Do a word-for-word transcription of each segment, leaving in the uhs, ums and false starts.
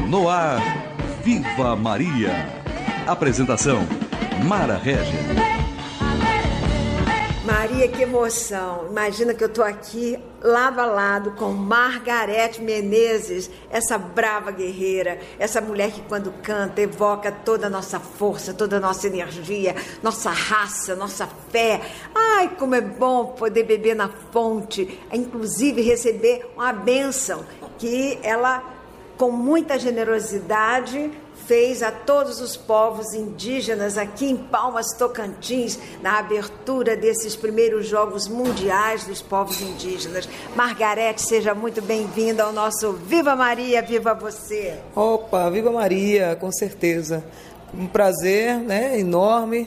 No ar, Viva Maria. Apresentação, Mara Regis. Maria, que emoção. Imagina que eu estou aqui lado a lado com Margareth Menezes, essa brava guerreira, essa mulher que quando canta evoca toda a nossa força, toda a nossa energia, nossa raça, nossa fé. Ai, como é bom poder beber na fonte, inclusive receber uma bênção que ela, com muita generosidade, fez a todos os povos indígenas aqui em Palmas, Tocantins, na abertura desses primeiros Jogos Mundiais dos Povos Indígenas. Margareth, seja muito bem-vinda ao nosso Viva Maria, Viva Você! Opa, Viva Maria, com certeza. Um prazer, né, enorme.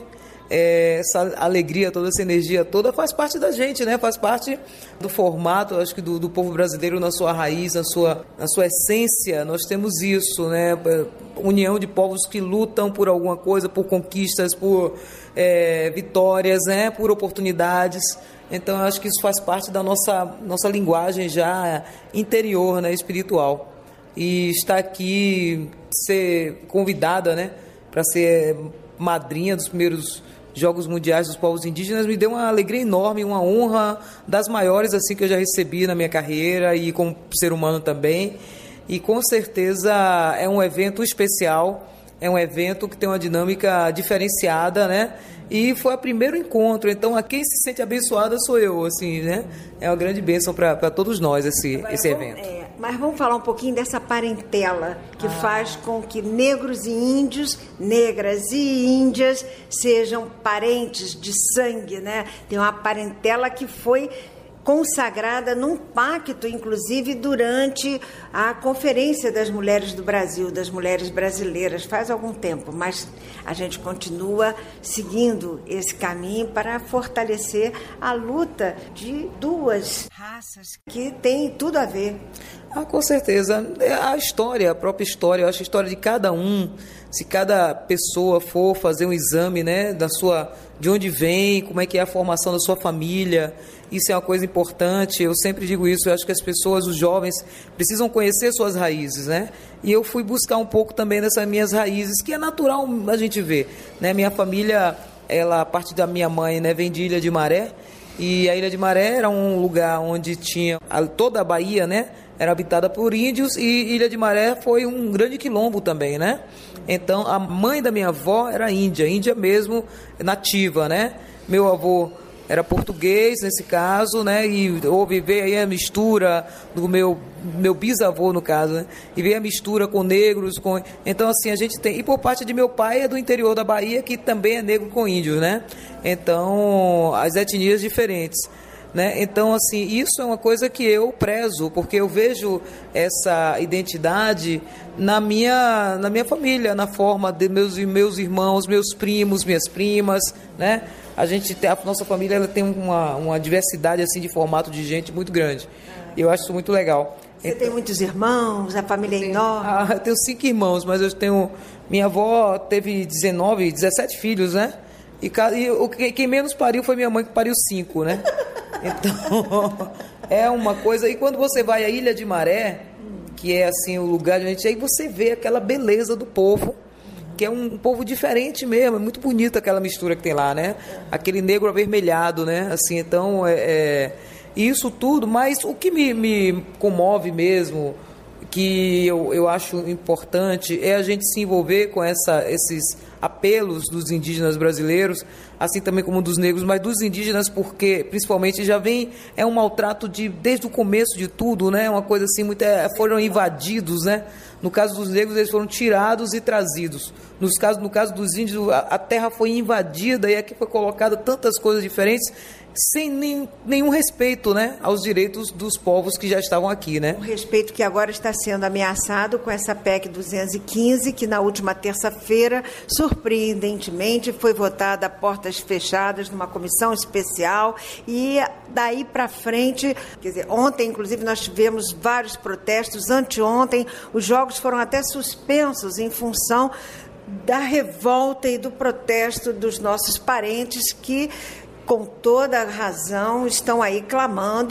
É, essa alegria toda, essa energia toda faz parte da gente, né? Faz parte do formato, acho que do, do povo brasileiro na sua raiz, na sua, na sua essência. Nós temos isso, né? União de povos que lutam por alguma coisa, por conquistas, por é, vitórias, né? Por oportunidades. Então, eu acho que isso faz parte da nossa, nossa linguagem já interior, né? Espiritual. E estar aqui, ser convidada, né? Para ser madrinha dos primeiros Jogos Mundiais dos Povos Indígenas me deu uma alegria enorme, uma honra das maiores assim que eu já recebi na minha carreira e como ser humano também. E com certeza é um evento especial, é um evento que tem uma dinâmica diferenciada, né? E foi o primeiro encontro, então a quem se sente abençoada sou eu, assim, né? É uma grande bênção para todos nós esse, Agora, esse vamos, evento. É, mas vamos falar um pouquinho dessa parentela que ah. faz com que negros e índios, negras e índias sejam parentes de sangue, né? Tem uma parentela que foi consagrada num pacto, inclusive, durante a Conferência das Mulheres do Brasil, das mulheres brasileiras, faz algum tempo, mas a gente continua seguindo esse caminho para fortalecer a luta de duas raças que têm tudo a ver. Ah, com certeza. A história, a própria história, eu acho a história de cada um, se cada pessoa for fazer um exame, né, da sua, de onde vem, como é que é a formação da sua família, isso é uma coisa importante, eu sempre digo isso, eu acho que as pessoas, os jovens, precisam conhecer suas raízes, né? E eu fui buscar um pouco também dessas minhas raízes, que é natural a gente ver, né? Minha família, ela, a parte da minha mãe, né, vem de Ilha de Maré, e a Ilha de Maré era um lugar onde tinha, toda a Bahia, né, era habitada por índios, e Ilha de Maré foi um grande quilombo também, né? Então, a mãe da minha avó era índia, índia mesmo, nativa, né? Meu avô era português nesse caso, né? E houve, veio aí a mistura do meu, meu bisavô, no caso, né? E veio a mistura com negros, com... Então, assim, a gente tem... E por parte de meu pai é do interior da Bahia, que também é negro com índios, né? Então, as etnias diferentes, né? Então, assim, isso é uma coisa que eu prezo, porque eu vejo essa identidade na minha, na minha família, na forma de meus, meus irmãos, meus primos, minhas primas, né? A gente tem, a nossa família ela tem uma, uma diversidade assim de formato de gente muito grande. E eu acho isso muito legal. Você então, tem muitos irmãos, a família é enorme? Ah, eu tenho cinco irmãos, mas eu tenho... Minha avó teve dezenove, dezessete filhos, né? E, e quem menos pariu foi minha mãe, que pariu cinco, né? Então, é uma coisa... E quando você vai à Ilha de Maré, que é assim o lugar de a gente... Aí você vê aquela beleza do povo, que é um povo diferente mesmo, é muito bonita aquela mistura que tem lá, né? Aquele negro avermelhado, né? Assim, então, é, é, isso tudo, mas o que me, me comove mesmo, que eu, eu acho importante, é a gente se envolver com essa, esses apelos dos indígenas brasileiros, assim também como dos negros, mas dos indígenas porque, principalmente, já vem, é um maltrato de, desde o começo de tudo, né? Uma coisa assim, muito, é, foram invadidos, né? No caso dos negros, eles foram tirados e trazidos. Nos casos, no caso dos índios, a, a terra foi invadida e aqui foi colocada tantas coisas diferentes, sem nem, nenhum respeito, né, aos direitos dos povos que já estavam aqui, né? Um respeito que agora está sendo ameaçado com essa P E C duzentos e quinze, que na última terça-feira, surpreendentemente, foi votada a portas fechadas numa comissão especial e daí para frente, quer dizer, ontem, inclusive, nós tivemos vários protestos, anteontem, os jogos foram até suspensos em função da revolta e do protesto dos nossos parentes que, com toda a razão, estão aí clamando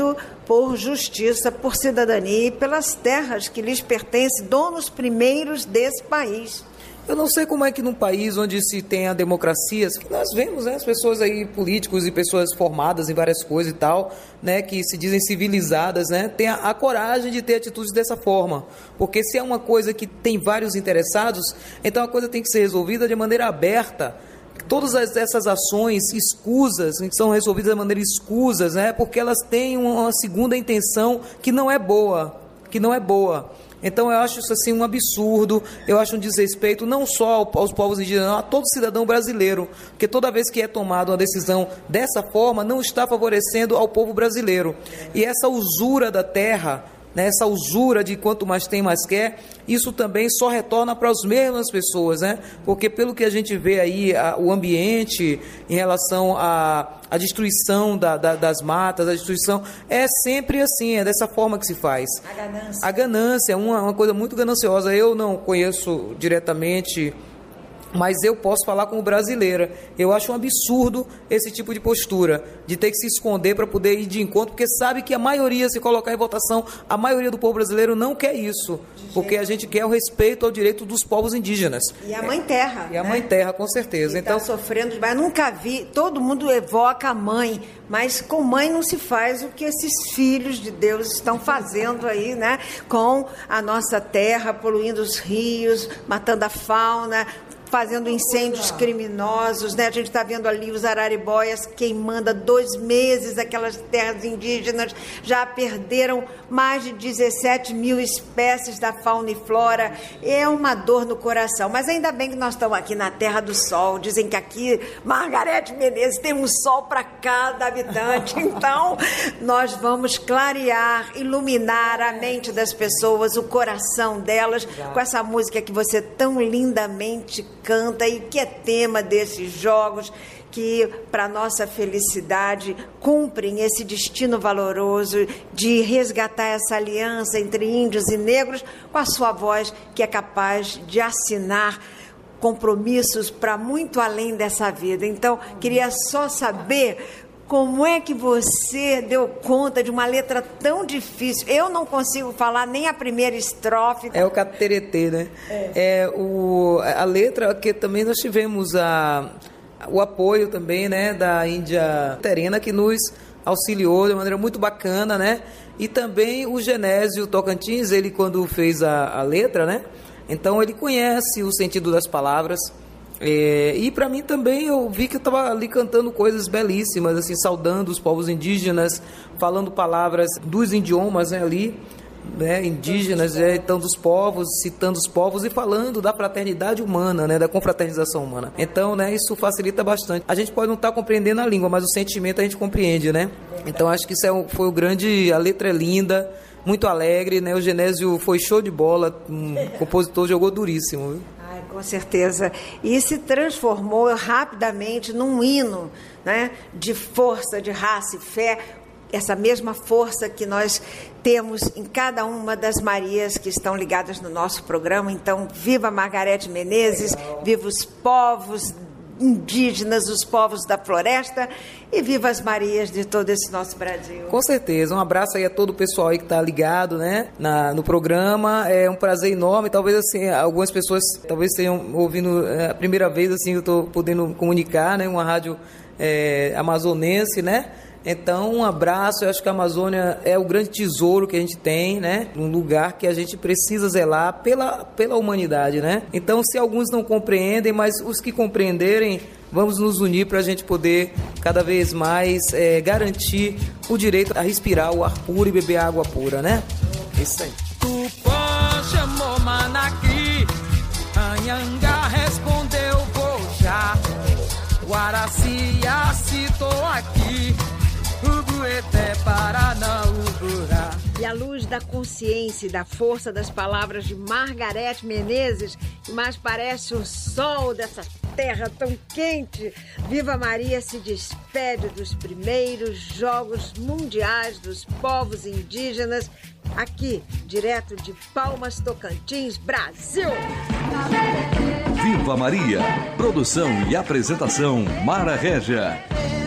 por justiça, por cidadania e pelas terras que lhes pertencem, donos primeiros desse país. Eu não sei como é que num país onde se tem a democracia, nós vemos, né, as pessoas aí, políticos e pessoas formadas em várias coisas e tal, né, que se dizem civilizadas, né, tem a, a coragem de ter atitudes dessa forma. Porque se é uma coisa que tem vários interessados, então a coisa tem que ser resolvida de maneira aberta. Todas essas ações escusas, que são resolvidas de maneira escusas, né, porque elas têm uma segunda intenção que não é boa, que não é boa. Então eu acho isso assim um absurdo, eu acho um desrespeito não só aos povos indígenas, não, a todo cidadão brasileiro, porque toda vez que é tomada uma decisão dessa forma, não está favorecendo ao povo brasileiro. E essa usura da terra, né, essa usura de quanto mais tem, mais quer, isso também só retorna para as mesmas pessoas, né? Porque pelo que a gente vê aí, a, o ambiente em relação à, à destruição da, da, das matas, a destruição, é sempre assim, é dessa forma que se faz. A ganância. A ganância é uma, uma coisa muito gananciosa. Eu não conheço diretamente, mas eu posso falar como brasileira. Eu acho um absurdo esse tipo de postura, de ter que se esconder para poder ir de encontro, porque sabe que a maioria, se colocar em votação, a maioria do povo brasileiro não quer isso, porque a gente quer o respeito ao direito dos povos indígenas. E a Mãe Terra. E a né? Mãe Terra, com certeza. Que então, está sofrendo, mas nunca vi, todo mundo evoca a mãe, mas com mãe não se faz o que esses filhos de Deus estão fazendo aí, né? Com a nossa terra, poluindo os rios, matando a fauna, fazendo incêndios criminosos, né? A gente está vendo ali os araribóias queimando há dois meses aquelas terras indígenas, já perderam mais de dezessete mil espécies da fauna e flora. É uma dor no coração, mas ainda bem que nós estamos aqui na Terra do Sol. Dizem que aqui, Margarete Menezes, tem um sol para cada habitante, então nós vamos clarear, iluminar a mente das pessoas, o coração delas, com essa música que você tão lindamente canta e que é tema desses jogos, que para nossa felicidade cumprem esse destino valoroso de resgatar essa aliança entre índios e negros com a sua voz, que é capaz de assinar compromissos para muito além dessa vida. Então, queria só saber como é que você deu conta de uma letra tão difícil. Eu não consigo falar nem a primeira estrofe. É o cateretê, né? É. É o, a letra que também nós tivemos a, o apoio também, né, da Índia Terena, que nos auxiliou de maneira muito bacana, né? E também o Genésio Tocantins, ele quando fez a, a letra, né? Então ele conhece o sentido das palavras. É, e para mim também eu vi que eu estava ali cantando coisas belíssimas, assim, saudando os povos indígenas, falando palavras dos idiomas, né, ali, né, indígenas, é, então dos povos, citando os povos e falando da fraternidade humana, né, da confraternização humana. Então, né, isso facilita bastante. A gente pode não estar tá compreendendo a língua, mas o sentimento a gente compreende, né? Então acho que isso é um, foi o grande, a letra é linda, muito alegre, né? O Genésio foi show de bola, um compositor, jogou duríssimo, viu? Com certeza. E se transformou rapidamente num hino, né, de força, de raça e fé, essa mesma força que nós temos em cada uma das Marias que estão ligadas no nosso programa. Então, viva Margarete Menezes, viva os povos indígenas, os povos da floresta, e viva as Marias de todo esse nosso Brasil. Com certeza, um abraço aí a todo o pessoal aí que está ligado, né, na, no programa, é um prazer enorme. Talvez assim, algumas pessoas talvez estejam ouvindo é, a primeira vez, assim, eu estou podendo comunicar, né, uma rádio é, amazonense, né. Então, um abraço. Eu acho que a Amazônia é o grande tesouro que a gente tem, né? Um lugar que a gente precisa zelar pela, pela humanidade, né? Então, se alguns não compreendem, mas os que compreenderem, vamos nos unir para a gente poder cada vez mais é, garantir o direito a respirar o ar puro e beber água pura, né? Isso aí. Tupã chamou Manaqui, Anhangá respondeu Bojá, Guaraciá citou aqui, Ubueté, Paraná, Uburá. E à luz da consciência e da força das palavras de Margarete Menezes, que mais parece o sol dessa terra tão quente, Viva Maria se despede dos primeiros Jogos Mundiais dos Povos Indígenas, aqui, direto de Palmas, Tocantins, Brasil. Viva Maria, produção e apresentação Mara Régia.